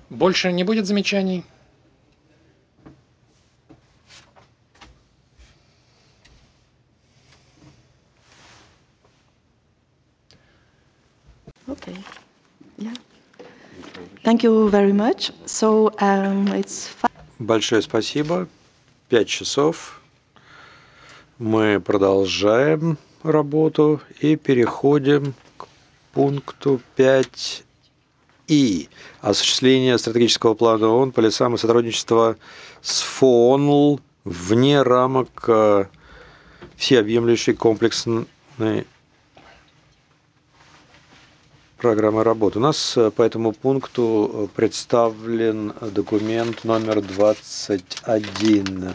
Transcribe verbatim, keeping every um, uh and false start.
Больше не будет замечаний? Okay. Yeah. Thank you very much. So um, it's five. Большое спасибо. Пять часов. Мы продолжаем работу и переходим к пункту пять и. Осуществление стратегического плана ООН по лесам и сотрудничество с ФОНЛ вне рамок э, всеобъемлющей комплексной программы работы. У нас по этому пункту представлен документ номер двадцать один.